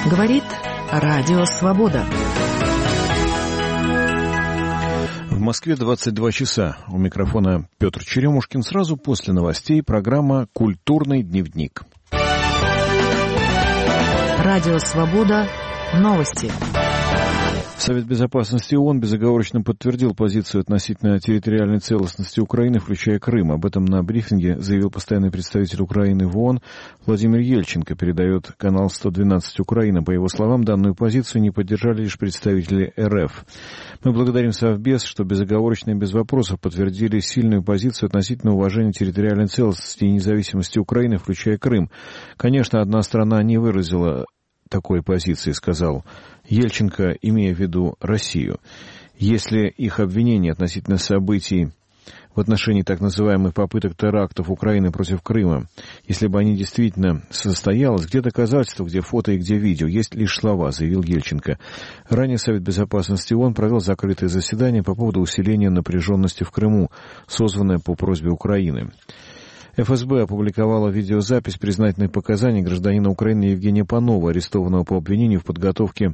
Говорит Радио Свобода. В Москве 22 часа. У микрофона Петр Черемушкин. Сразу после новостей программа «Культурный дневник». Радио Свобода. Новости. Совет Безопасности ООН безоговорочно подтвердил позицию относительно территориальной целостности Украины, включая Крым. Об этом на брифинге заявил постоянный представитель Украины в ООН Владимир Ельченко, передает канал 112 Украина. По его словам, данную позицию не поддержали лишь представители РФ. Мы благодарим Совбез, что безоговорочно и без вопросов подтвердили сильную позицию относительно уважения территориальной целостности и независимости Украины, включая Крым. Конечно, одна страна не выразила такой позиции, сказал Ельченко, имея в виду Россию. Если их обвинения относительно событий в отношении так называемых попыток терактов Украины против Крыма, если бы они действительно состоялись, где доказательства, где фото и где видео, есть лишь слова, заявил Ельченко. Ранее Совет Безопасности ООН провел закрытое заседание по поводу усиления напряженности в Крыму, созванное по просьбе Украины. ФСБ опубликовала видеозапись признательных показаний гражданина Украины Евгения Панова, арестованного по обвинению в подготовке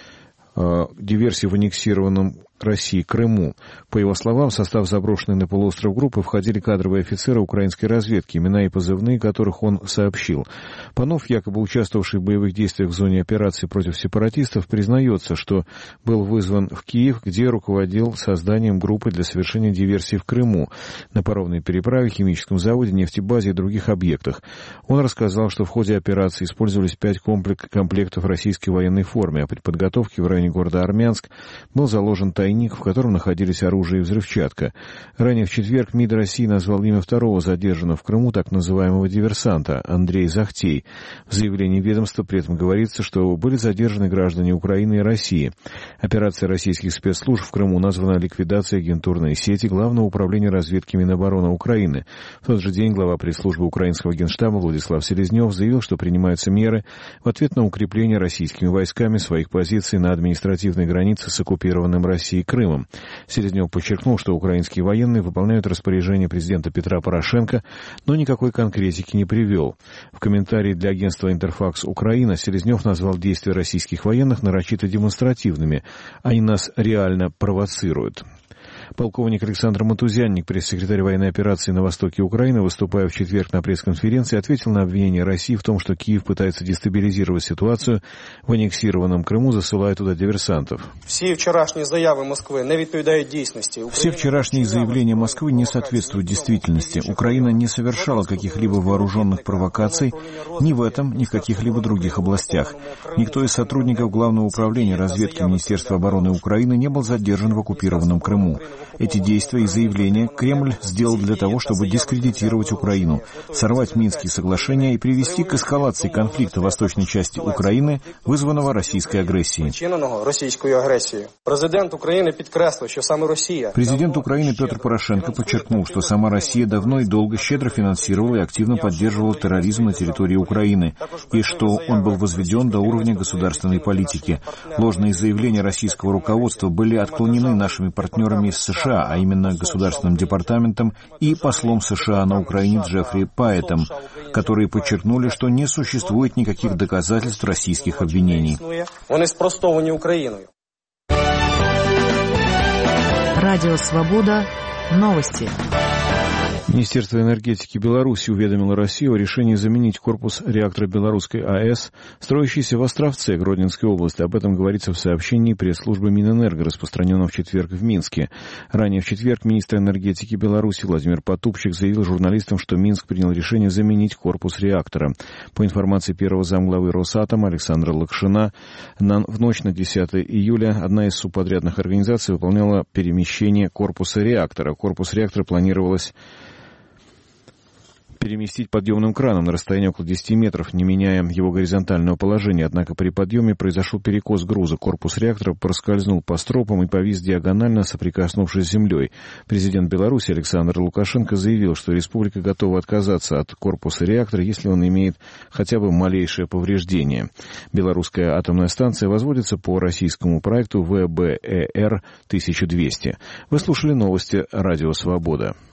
диверсии в аннексированном России Крыму. По его словам, в состав заброшенной на полуостров группы входили кадровые офицеры украинской разведки, имена и позывные которых он сообщил. Панов, якобы участвовавший в боевых действиях в зоне операции против сепаратистов, признается, что был вызван в Киев, где руководил созданием группы для совершения диверсии в Крыму, на паромной переправе, химическом заводе, нефтебазе и других объектах. Он рассказал, что в ходе операции использовались 5 комплектов российской военной формы, а при подготовке в районе города Армянск был заложен тайник, в котором находились оружие и взрывчатка. Ранее в четверг МИД России назвал имя второго задержанного в Крыму так называемого диверсанта Андрей Захтей. В заявлении ведомства при этом говорится, что были задержаны граждане Украины и России. Операция российских спецслужб в Крыму названа ликвидацией агентурной сети Главного управления разведки Минобороны Украины. В тот же день глава пресс-службы украинского генштаба Владислав Селезнев заявил, что принимаются меры в ответ на укрепление российскими войсками своих позиций на административной границе с оккупированным Россией Крымом. Селезнев подчеркнул, что украинские военные выполняют распоряжение президента Петра Порошенко, но никакой конкретики не привел. В комментарии для агентства «Интерфакс Украина» Селезнев назвал действия российских военных нарочито демонстративными. Они нас реально провоцируют. Полковник Александр Матузянник, пресс-секретарь военной операции на востоке Украины, выступая в четверг на пресс-конференции, ответил на обвинение России в том, что Киев пытается дестабилизировать ситуацию в аннексированном Крыму, засылая туда диверсантов. Все вчерашние заявы Москвы не отвечают действительности. Все вчерашние заявления Москвы не соответствуют действительности. Украина не совершала каких-либо вооруженных провокаций ни в этом, ни в каких-либо других областях. Никто из сотрудников Главного управления разведки Министерства обороны Украины не был задержан в оккупированном Крыму. Эти действия и заявления Кремль сделал для того, чтобы дискредитировать Украину, сорвать Минские соглашения и привести к эскалации конфликта в восточной части Украины, вызванного российской агрессией. Президент Украины Петр Порошенко подчеркнул, что сама Россия давно и долго щедро финансировала и активно поддерживала терроризм на территории Украины, и что он был возведен до уровня государственной политики. Ложные заявления российского руководства были отклонены нашими партнерами из США, а именно Государственным департаментом и послом США на Украине Джеффри Пайетом, которые подчеркнули, что не существует никаких доказательств российских обвинений. Радио Свобода. Новости. Министерство энергетики Беларуси уведомило Россию о решении заменить корпус реактора Белорусской АЭС, строящийся в Островце Гродненской области. Об этом говорится в сообщении пресс-службы Минэнерго, распространенном в четверг в Минске. Ранее в четверг министр энергетики Беларуси Владимир Потупчик заявил журналистам, что Минск принял решение заменить корпус реактора. По информации первого замглавы Росатома Александра Лакшина, в ночь на 10 июля одна из субподрядных организаций выполняла перемещение корпуса реактора. Корпус реактора планировалось переместить подъемным краном на расстояние около 10 метров, не меняя его горизонтального положения. Однако при подъеме произошел перекос груза. Корпус реактора проскользнул по стропам и повис диагонально, соприкоснувшись с землей. Президент Беларуси Александр Лукашенко заявил, что республика готова отказаться от корпуса реактора, если он имеет хотя бы малейшее повреждение. Белорусская атомная станция возводится по российскому проекту ВБЭР-1200. Вы слушали новости «Радио Свобода».